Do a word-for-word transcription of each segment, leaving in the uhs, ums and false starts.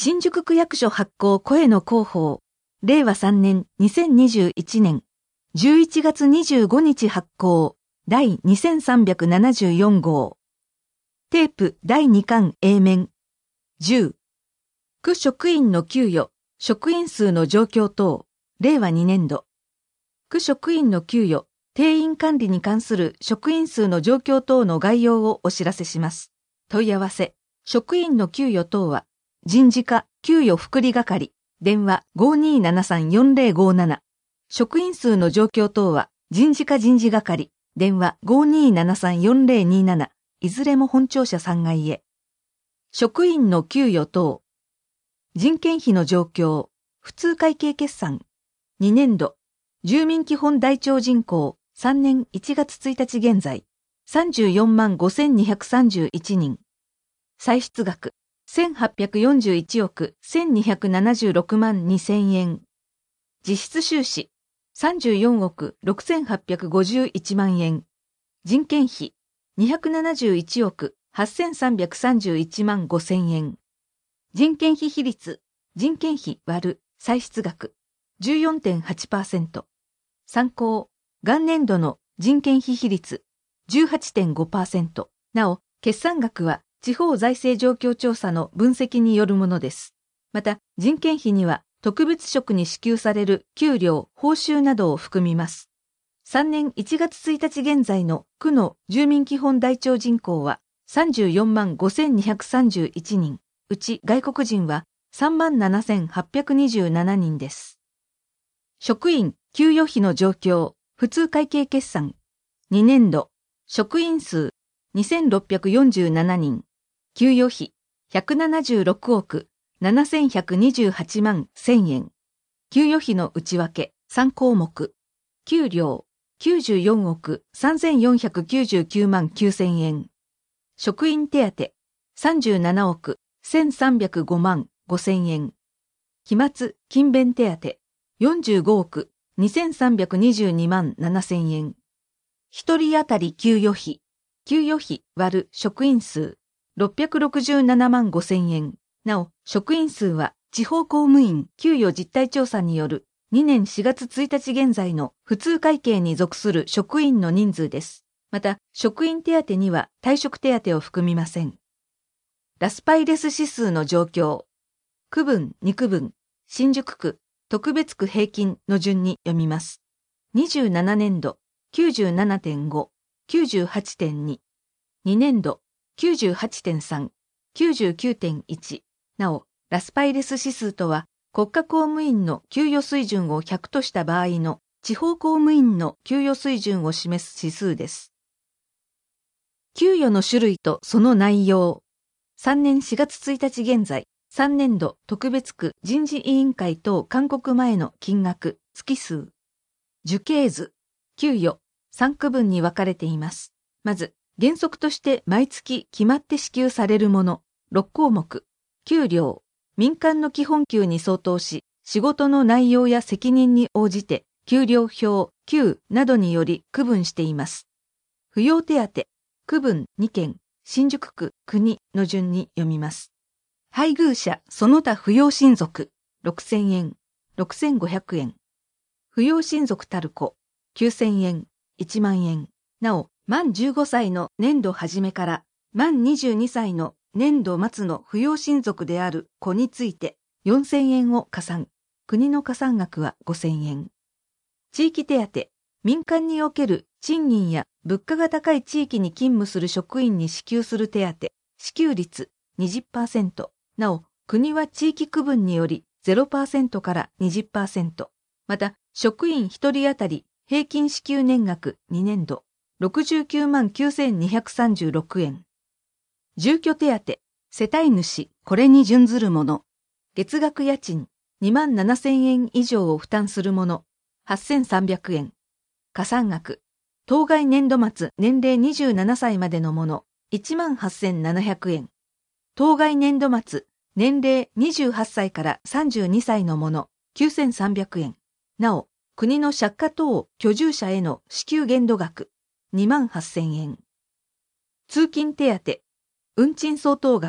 新宿区役所発行声の広報、れいわさんねんにせんにじゅういちねんじゅういちがつにじゅうごにち発行だいにせんさんびゃくななじゅうよんごう。テープだいにかん A 面。じゅう。区職員の給与、職員数の状況等、れいわにねんど。区職員の給与、定員管理に関する職員数の状況等の概要をお知らせします。問い合わせ、職員の給与等は、人事課給与福利係、電話 ごーにーななさんよんぜろごーなな。職員数の状況等は、人事課人事係、電話 ごーにーななさんよんぜろにーなな。いずれも本庁舎さんがいへ。職員の給与等。人件費の状況、普通会計決算。にねんど、住民基本台帳人口、さんねんいちがつついたち現在、さんじゅうよんまんごせんにひゃくさんじゅういちにん。歳出額、せんはっぴゃくよんじゅういちおくせんにひゃくななじゅうろくまんにせんえん。実質収支、さんじゅうよんおくろくせんはっぴゃくごじゅういちまんえん。人件費、にひゃくななじゅういちおくはっせんさんびゃくさんじゅういちまんごせんえん。人件費比率、人件費割る歳出額、じゅうよんてんはちパーセント。参考、元年度の人件費比率、じゅうはちてんごパーセント。なお、決算額は地方財政状況調査の分析によるものです。また、人件費には特別職に支給される給料、報酬などを含みます。さんねんいちがつついたち現在の区の住民基本台帳人口はさんじゅうよんまんごせんにひゃくさんじゅういちにん、うち外国人はさんまんななせんはっぴゃくにじゅうななにんです。職員、給与費の状況、普通会計決算。にねんど、職員数にせんろっぴゃくよんじゅうななにん、給与費ひゃくななじゅうろくおくななせんひゃくにじゅうはちまんせんえん。給与費の内訳さんこうもく。給料きゅうじゅうよんおくさんぜんよんひゃくきゅうじゅうきゅうまんきゅうせんえん。職員手当さんじゅうななおくせんさんびゃくごまんごせんえん。期末勤勉手当よんじゅうごおくにせんさんびゃくにじゅうにまんななせんえん。一人当たり給与費、給与費割る職員数ろっぴゃくろくじゅうななまんごせんえん。なお、職員数は地方公務員給与実態調査によるにねんしがつついたち現在の普通会計に属する職員の人数です。また、職員手当には退職手当を含みません。ラスパイレス指数の状況。区分、二区分、新宿区、特別区平均の順に読みます。にじゅうななねんど、きゅうじゅうななてんご、きゅうじゅうはちてんに。にねんど、きゅうじゅうはちてんさん、きゅうじゅうきゅうてんいち。なお、ラスパイレス指数とは、国家公務員の給与水準をひゃくとした場合の地方公務員の給与水準を示す指数です。給与の種類とその内容。さんねんしがつついたち現在、さんねんど特別区人事委員会等勧告前の金額、月数。樹形図、給与、さんくぶんに分かれています。まず、原則として毎月決まって支給されるもの、ろっこうもく。給料。民間の基本給に相当し、仕事の内容や責任に応じて、給料表、給などにより区分しています。扶養手当、区分にけん、新宿区、国の順に読みます。配偶者、その他扶養親族、ろくせんえん、ろくせんごひゃくえん。扶養親族たる子、きゅうせんえん、いちまんえん。なお、満じゅうごさいの年度初めから、満にじゅうにさいの年度末の扶養親族である子についてよんせんえんを加算。国の加算額はごせんえん。地域手当、民間における賃金や物価が高い地域に勤務する職員に支給する手当、支給率 にじゅっパーセント。なお、国は地域区分により ゼロパーセント から にじゅっパーセント。また、職員ひとり当たり平均支給年額にねんど、ろくじゅうきゅうまんきゅうせんにひゃくさんじゅうろくえん。住居手当、世帯主、これに準ずるもの。月額家賃、にまんななせんえん以上を負担するもの、はっせんさんびゃくえん。加算額、当該年度末年齢にじゅうななさいまでのもの、いちまんはっせんななひゃくえん。当該年度末年齢にじゅうはっさいからさんじゅうにさいのもの、きゅうせんさんびゃくえん。なお、国の借家等居住者への支給限度額、にまんはっせんえん。通勤手当、運賃相当額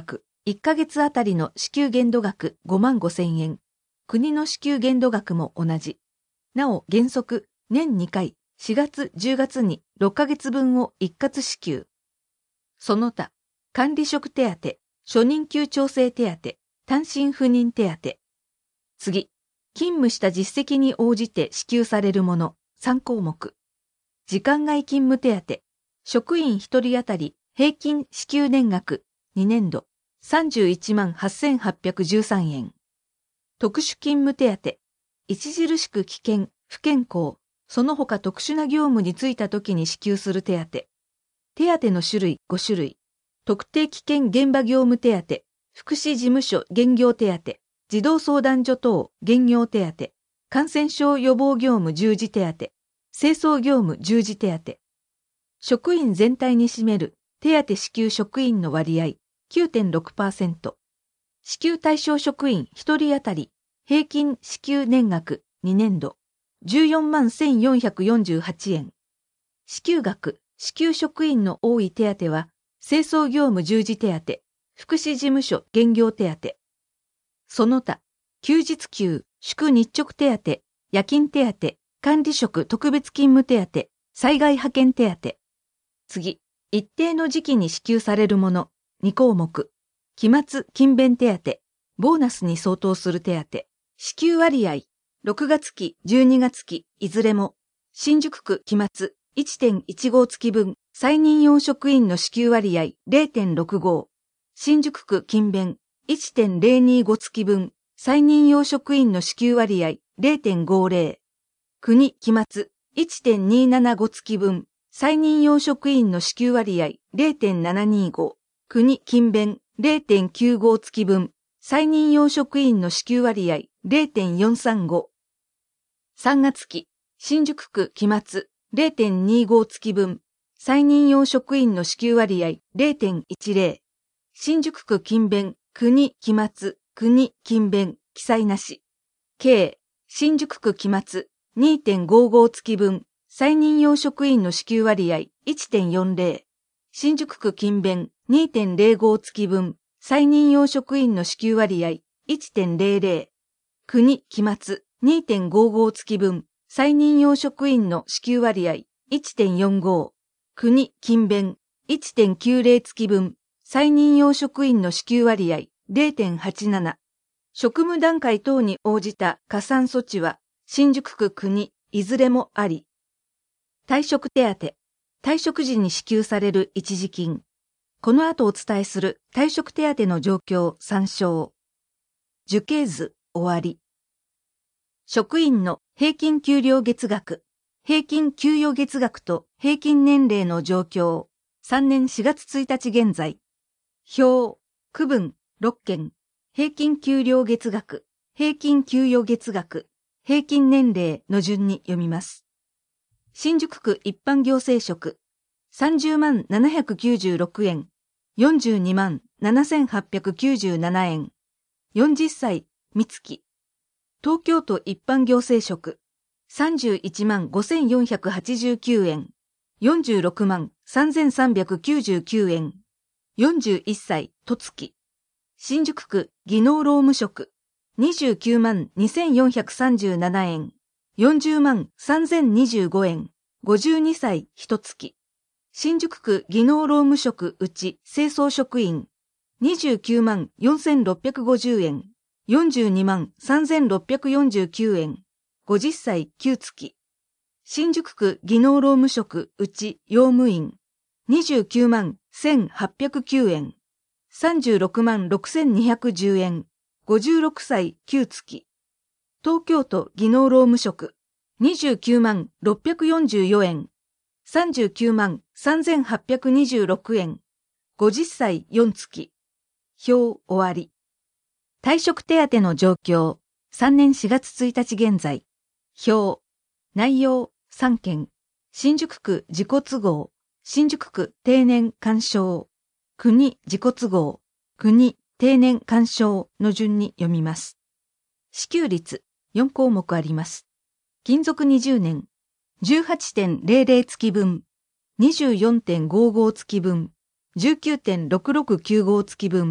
いっかげつあたりの支給限度額ごまんごせんえん。国の支給限度額も同じ。なお原則年にかいしがつじゅうがつにろっかげつぶんを一括支給。その他、管理職手当、初任給調整手当、単身赴任手当。次、勤務した実績に応じて支給されるものさんこうもく。時間外勤務手当、職員ひとり当たり平均支給年額にねんどさんじゅういちまんはっせんはっぴゃくじゅうさんえん。特殊勤務手当、著しく危険、不健康、その他特殊な業務に就いた時に支給する手当。手当の種類ごしゅるい。特定危険現場業務手当、福祉事務所減業手当、児童相談所等減業手当、感染症予防業務従事手当、清掃業務従事手当。職員全体に占める手当支給職員の割合 きゅうてんろくパーセント。支給対象職員ひとり当たり平均支給年額にねんどじゅうよんまんせんよんひゃくよんじゅうはちえん。支給額、支給職員の多い手当は、清掃業務従事手当、福祉事務所減業手当。その他、休日給、祝日直手当、夜勤手当、管理職特別勤務手当、災害派遣手当。次、一定の時期に支給されるものにこうもく。期末勤勉手当、ボーナスに相当する手当、支給割合、ろくがつき、じゅうにがつき、いずれも、新宿区期末 いってんいちご 月分、再任用職員の支給割合 れいてんろくご、新宿区勤勉 いってんぜろにご 月分、再任用職員の支給割合 れいてんごぜろ、国期末 いってんにななご 月分、再任用職員の支給割合 れいてんななにご、国勤勉 れいてんきゅうご 月分、再任用職員の支給割合 れいてんよんさんご。さんがつ期、新宿区期末 れいてんにご 月分、再任用職員の支給割合 れいてんいちぜろ、新宿区勤勉、国期末、国勤勉、記載なし。計、新宿区期末 にてんごご 月分、再任用職員の支給割合 いってんよんぜろ、新宿区勤勉 にてんぜろご 月分、再任用職員の支給割合 いってんぜろぜろ、国期末 にてんごご 月分、再任用職員の支給割合 いってんよんご、国勤勉 いってんきゅうぜろ 月分、再任用職員の支給割合 れいてんはちなな。職務段階等に応じた加算措置は、新宿区国、いずれもあり。退職手当、退職時に支給される一時金。この後お伝えする退職手当の状況参照。樹形図終わり。職員の平均給料月額、平均給与月額と平均年齢の状況。さんねんしがつついたち現在。表、区分ろっけん。平均給料月額、平均給与月額、平均年齢の順に読みます。新宿区一般行政職、さんじゅうまんななひゃくきゅうじゅうろくえん、よんじゅうにまんななせんはっぴゃくきゅうじゅうななえん、よんじゅっさい、三月。東京都一般行政職、さんじゅういちまんごせんよんひゃくはちじゅうきゅうえん、よんじゅうろくまんさんぜんさんびゃくきゅうじゅうきゅうえん、よんじゅういっさい、十月。新宿区技能労務職、にじゅうきゅうまんにせんよんひゃくさんじゅうななえん、よんじゅうまんさんぜんにじゅうごえん、ごじゅうにさい、一月。新宿区技能労務職うち清掃職員、にじゅうきゅうまんよんせんろっぴゃくごじゅうえん、よんじゅうにまんさんぜんろっぴゃくよんじゅうきゅうえん、ごじゅっさい、きゅう月。新宿区技能労務職うち用務員、にじゅうきゅうまんせんはっぴゃくきゅうえん、さんじゅうろくまんろくせんにひゃくじゅうえん、ごじゅうろくさい、きゅう月。東京都技能労務職、にじゅうきゅうまんろっぴゃくよんじゅうよえん、さんじゅうきゅうまんさんぜんはっぴゃくにじゅうろくえん、ごじゅっさい、よん月。表終わり。退職手当の状況、さんねんしがつついたち現在。表、内容さんけん、新宿区自己都合、新宿区定年干渉、国自己都合、国定年干渉の順に読みます。支給率よんこうもくあります。勤続にじゅうねん、じゅうはちてんぜろぜろ 月分、にじゅうよんてんごご 月分、じゅうきゅうてんろくろくきゅうご 月分、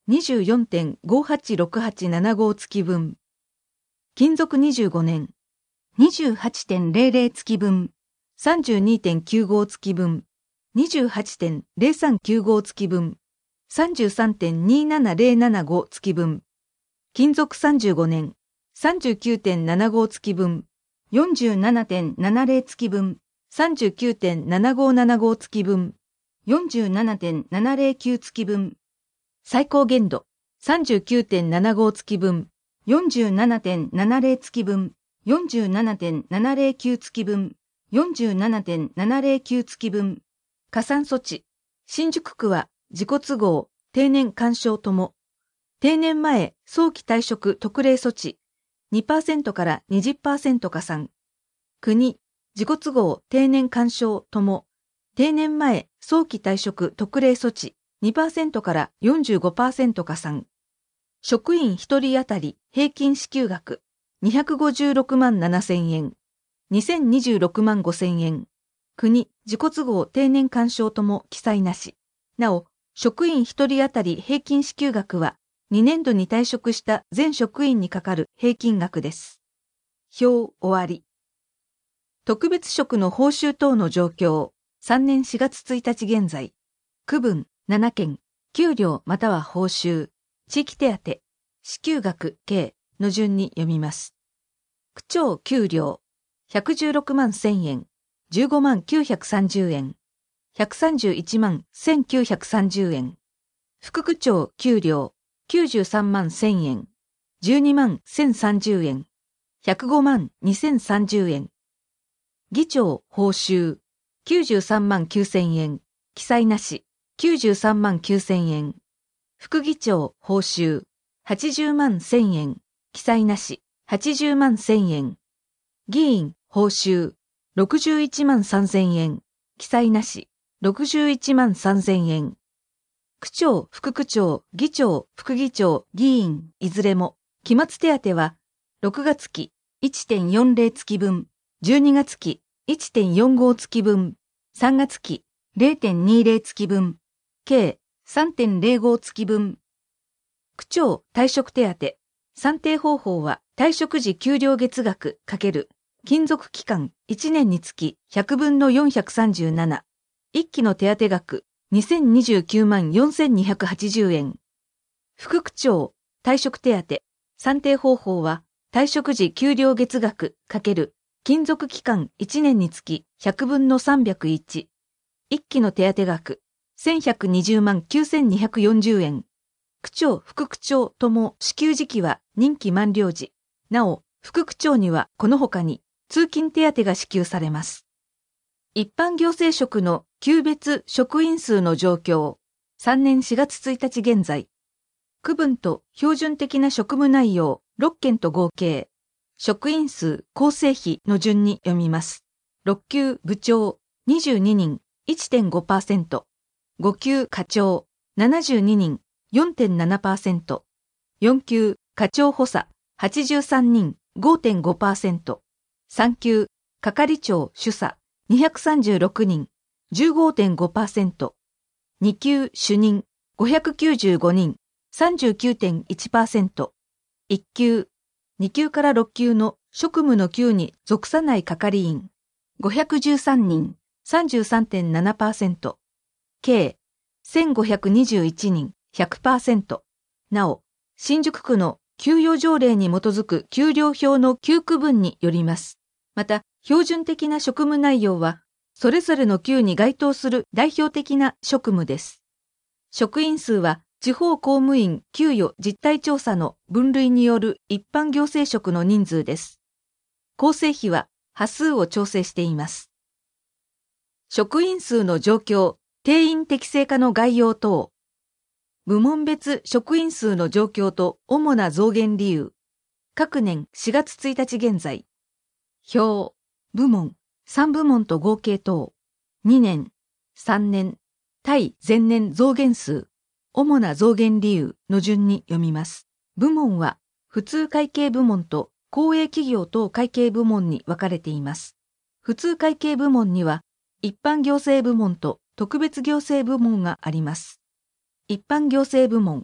にじゅうよんてんごはちろくはちななご 月分。勤続にじゅうごねん、にじゅうはちてんゼロゼロ 月分、さんじゅうにてんきゅうご 月分、にじゅうはちてんゼロさんきゅうご 月分、さんじゅうさんてんにななゼロななご 月分。勤続さんじゅうごねん、さんじゅうきゅうてんななご 月分、よんじゅうななてんななゼロ 月分、さんじゅうきゅうてんななごななご 月分、よんじゅうななてんななゼロきゅう 月分。最高限度、さんじゅうきゅうてんななご 月分、よんじゅうななてんななゼロ 月分、よんじゅうななてんななゼロきゅう 月分、よんじゅうななてんななゼロきゅう 月分。加算措置。新宿区は自己都合、定年干渉とも。定年前、早期退職特例措置。にパーセント から にじゅっパーセント 加算。国、自己都合、定年干渉とも。定年前、早期退職特例措置。にパーセント から よんじゅうごパーセント 加算。職員ひとり当たり平均支給額にひゃくごじゅうろくまんななせんえん。にせんにじゅうろくまんごせんえん。国、自己都合定年干渉とも記載なし。なお、職員ひとり当たり平均支給額は、にねんどに退職した全職員にかかる平均額です。表終わり。特別職の報酬等の状況。さんねんしがつついたち現在。区分ななけん。給料または報酬。地域手当。支給額計の順に読みます。区長給料。ひゃくじゅうろくまんせんえん。じゅうごまんきゅうひゃくさんじゅうえん。ひゃくさんじゅういちまんせんきゅうひゃくさんじゅうえん。副区長給料。きゅうじゅうさんまんせんえん。じゅうにまんせんさんじゅうえん。ひゃくごまんにせんさんじゅうえん。議長報酬。きゅうじゅうさんまんきゅうせんえん。記載なし。きゅうじゅうさんまんきゅうせんえん。副議長報酬。はちじゅうまんせんえん。記載なし。はちじゅうまんせんえん。議員報酬。ろくじゅういちまんさんぜんえん。記載なし。ろくじゅういちまんさんぜんえん。区長、副区長、議長、副議長、議員、いずれも、期末手当は、ろくがつ期 いってんよんゼロ 月分、じゅうにがつ期 いってんよんご 月分、さんがつ期 ゼロてんにゼロ 月分、計 さんてんゼロご 月分。区長、退職手当、算定方法は、退職時給料月額×勤続期間いちねんにつきひゃくぶんのよんひゃくさんじゅうなな。いっきの手当額にせんにじゅうきゅうまんよんせんにひゃくはちじゅうえん。副区長、退職手当、算定方法は、退職時給料月額×勤続期間いちねんにつきひゃくぶんのさんびゃくいち。いっきの手当額せんひゃくにじゅうまんきゅうせんにひゃくよんじゅうえん。区長、副区長とも支給時期は任期満了時。なお、副区長にはこの他に通勤手当が支給されます。一般行政職の級別職員数の状況。さんねんしがつついたち現在。区分と標準的な職務内容ろっけんと合計。職員数構成比の順に読みます。ろっきゅう部長にじゅうににん いってんごパーセント。ごきゅう課長ななじゅうににん よんてんななパーセント。よんきゅう課長補佐はちじゅうさんにん ごてんごパーセント。さんきゅう係長主査にひゃくさんじゅうろくにん じゅうごてんごパーセント。にきゅう主任ごひゃくきゅうじゅうごにん さんじゅうきゅうてんいちパーセント。いっきゅうにきゅうからろっきゅうの職務の級に属さない係員ごひゃくじゅうさんにん さんじゅうさんてんななパーセント。計せんごひゃくにじゅういちにん ひゃくパーセント。なお、新宿区の給与条例に基づく給料表の給区分によります。また、標準的な職務内容は、それぞれの級に該当する代表的な職務です。職員数は、地方公務員給与実態調査の分類による一般行政職の人数です。構成比は、波数を調整しています。職員数の状況、定員適正化の概要等。部門別職員数の状況と主な増減理由。各年しがつついたち現在。表、部門、さんぶもんと合計等。にねん、さんねん、対前年増減数。主な増減理由の順に読みます。部門は、普通会計部門と公営企業等会計部門に分かれています。普通会計部門には、一般行政部門と特別行政部門があります。一般行政部門、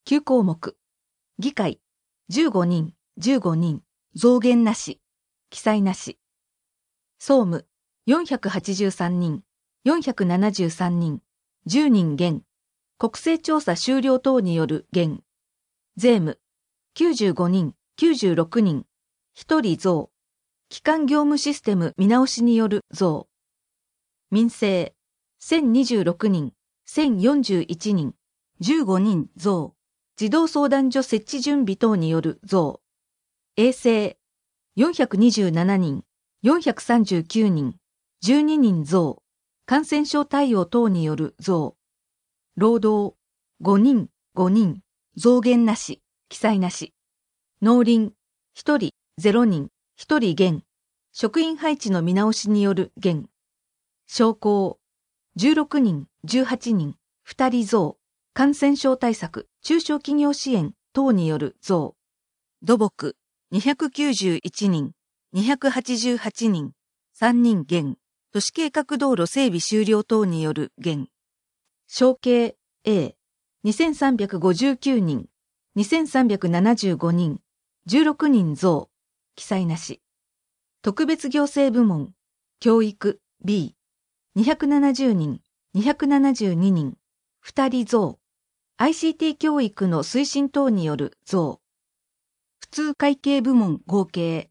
きゅう項目。議会、じゅうごにん、じゅうごにん、増減なし、記載なし。総務、よんひゃくはちじゅうさんにん、よんひゃくななじゅうさんにん、じゅうにん減。国勢調査終了等による減。税務、きゅうじゅうごにん、きゅうじゅうろくにん、ひとり増。基幹業務システム見直しによる増。民生、せんにじゅうろくにん、せんよんじゅういちにん、じゅうごにん増。児童相談所設置準備等による増。衛生、よんひゃくにじゅうななにん、よんひゃくさんじゅうきゅうにん、じゅうににん増。感染症対応等による増。労働、ごにん、ごにん、増減なし、記載なし。農林、ひとり、ぜろにん、ひとり減。職員配置の見直しによる減。商工、じゅうろくにん、じゅうはちにん、ふたり増。感染症対策、中小企業支援等による増。土木、にひゃくきゅうじゅういちにん、にひゃくはちじゅうはちにん、さんにん減。都市計画道路整備終了等による減。承継 A、にせんさんびゃくごじゅうきゅうにん、にせんさんびゃくななじゅうごにん、じゅうろくにん増。記載なし。特別行政部門、教育 B、にひゃくななじゅうにん、にひゃくななじゅうににん、ふたり増。アイシーティー 教育の推進等による増。普通会計部門合計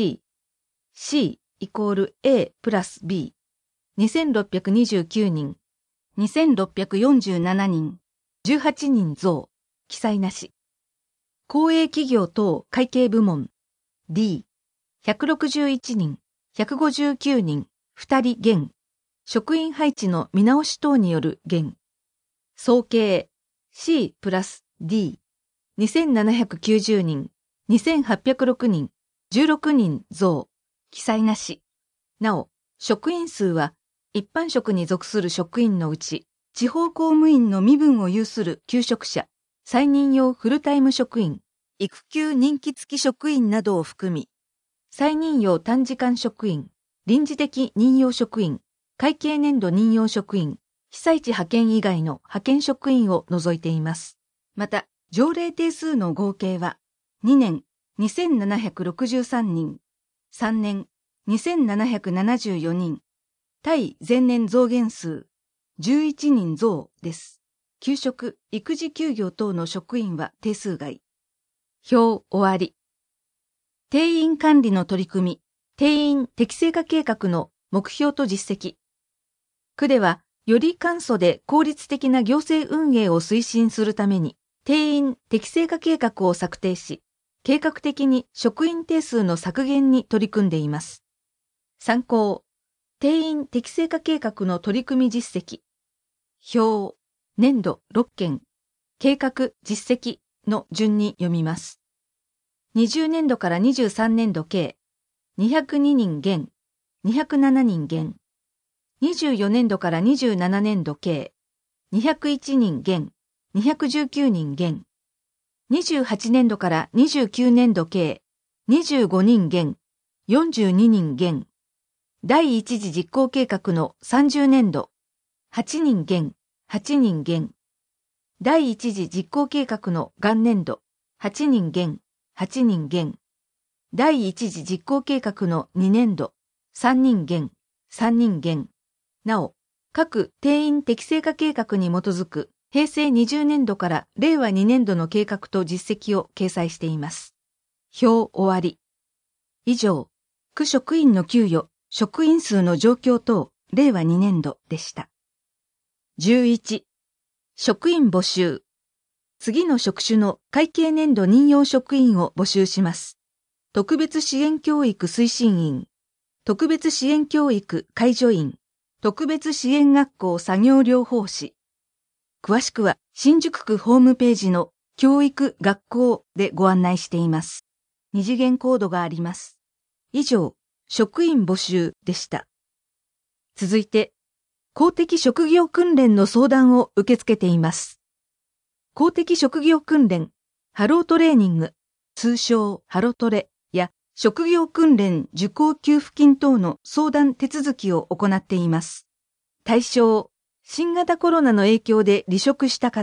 C、C イコール A プラス B、にせんろっぴゃくにじゅうきゅうにん、にせんろっぴゃくよんじゅうななにん、じゅうはちにん増。記載なし。公営企業等会計部門 D、ひゃくろくじゅういちにん、ひゃくごじゅうきゅうにん、ふたり減。職員配置の見直し等による減。総計 C プラス D、にせんななひゃくきゅうじゅうにん、にせんはっぴゃくろくにん、じゅうろくにん増。記載なし。なお、職員数は一般職に属する職員のうち、地方公務員の身分を有する求職者、再任用フルタイム職員、育休任期付き職員などを含み、再任用短時間職員、臨時的任用職員、会計年度任用職員、被災地派遣以外の派遣職員を除いています。また、条例定数の合計は、にねんにせんななひゃくろくじゅうさんにん、さんねんにせんななひゃくななじゅうよにん、対前年増減数じゅういちにん増です。休職、育児休業等の職員は定数外。表終わり。定員管理の取り組み、定員適正化計画の目標と実績。区では、より簡素で効率的な行政運営を推進するために、定員適正化計画を策定し、計画的に職員定数の削減に取り組んでいます。参考、定員適正化計画の取り組み実績。表、年度ろっけん、計画実績の順に読みます。にじゅうねんどからにじゅうさんねんど計、にひゃくににん減、にひゃくななにん減。にじゅうよねんどからにじゅうななねんど計、にひゃくいちにん減、にひゃくじゅうきゅうにん減。にじゅうはちねんどからにじゅうきゅうねんど計、にじゅうごにん減、よんじゅうににん減。第一次実行計画のさんじゅうねんど、はちにん減、はちにん減。第一次実行計画の元年度、はちにん減、はちにん減。第一次実行計画のにねんど、さんにん減、さんにん減。なお、各定員適正化計画に基づく平成にじゅうねんどかられいわにねんどの計画と実績を掲載しています。表終わり。以上、区職員の給与、職員数の状況等、れいわにねんどでした。じゅういち、職員募集。次の職種の会計年度任用職員を募集します。特別支援教育推進員、特別支援教育介助員、特別支援学校作業療法士。詳しくは新宿区ホームページの教育学校でご案内しています。二次元コードがあります。以上、職員募集でした。続いて、公的職業訓練の相談を受け付けています。公的職業訓練、ハロートレーニング、通称ハロトレや職業訓練受講給付金等の相談手続きを行っています。対象、新型コロナの影響で離職した方、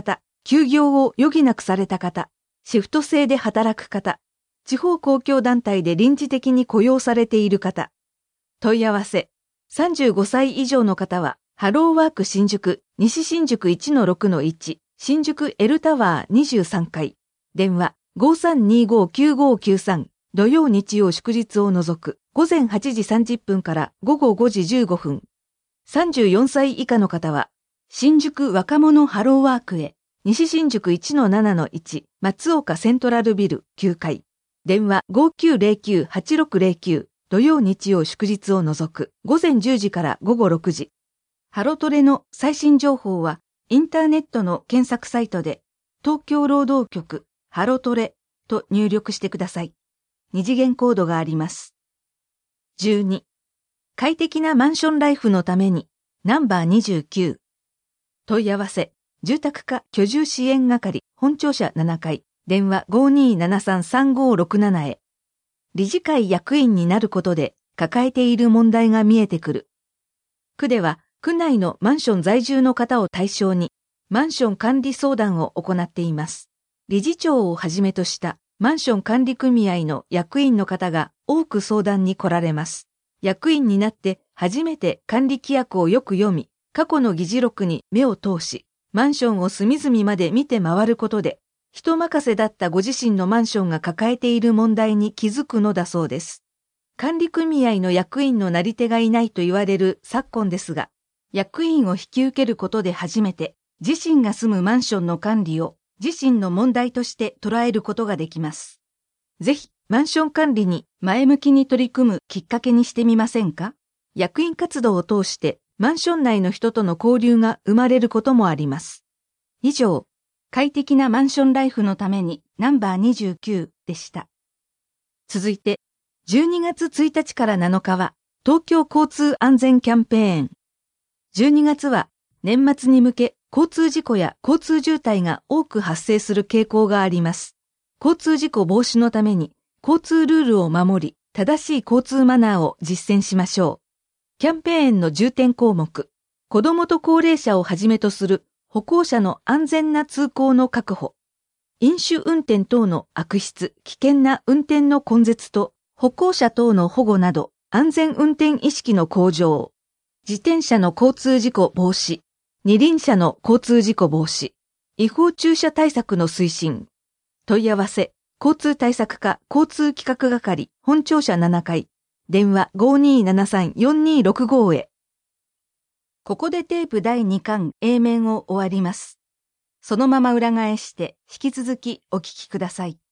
休業を余儀なくされた方、シフト制で働く方、地方公共団体で臨時的に雇用されている方。問い合わせ。さんじゅうごさい以上の方は、ハローワーク新宿、西新宿 いちのろくのいち、新宿 L タワーにじゅうさんかい。電話 ごさんにごきゅうごきゅうさん。土曜日曜祝日を除く、ごぜんはちじさんじゅっぷんからごごごじじゅうごふん。さんじゅうよんさい以下の方は、新宿若者ハローワークへ、西新宿 いちのななのいち、松岡セントラルビルきゅうかい。電話 ごきゅうぜろきゅう はちろくぜろきゅう。土曜日曜祝日を除く、ごぜんじゅうじからごごろくじ。ハロトレの最新情報は、インターネットの検索サイトで、東京労働局、ハロトレと入力してください。二次元コードがあります。じゅうに. 快適なマンションライフのために、ナンバーにじゅうきゅう。問い合わせ、住宅課居住支援係、本庁舎ななかい、電話 ごにーななさんさんごろくなな へ。理事会役員になることで抱えている問題が見えてくる。区では、区内のマンション在住の方を対象に、マンション管理相談を行っています。理事長をはじめとしたマンション管理組合の役員の方が多く相談に来られます。役員になって初めて管理規約をよく読み、過去の議事録に目を通し、マンションを隅々まで見て回ることで、人任せだったご自身のマンションが抱えている問題に気づくのだそうです。管理組合の役員のなり手がいないと言われる昨今ですが、役員を引き受けることで初めて、自身が住むマンションの管理を自身の問題として捉えることができます。ぜひ、マンション管理に前向きに取り組むきっかけにしてみませんか？役員活動を通して、マンション内の人との交流が生まれることもあります。以上、快適なマンションライフのためにナンバーにじゅうきゅうでした。続いて、じゅうにがつついたちからなのかは、東京交通安全キャンペーン。じゅうにがつは、年末に向け、交通事故や交通渋滞が多く発生する傾向があります。交通事故防止のために、交通ルールを守り、正しい交通マナーを実践しましょう。キャンペーンの重点項目、子どもと高齢者をはじめとする歩行者の安全な通行の確保、飲酒運転等の悪質、危険な運転の根絶と歩行者等の保護など安全運転意識の向上、自転車の交通事故防止、二輪車の交通事故防止、違法駐車対策の推進、問い合わせ、交通対策課交通企画係本庁舎ななかい、電話 ごにーななさんよんにーろくご へ。ここでテープだいにかん A 面を終わります。そのまま裏返して引き続きお聞きください。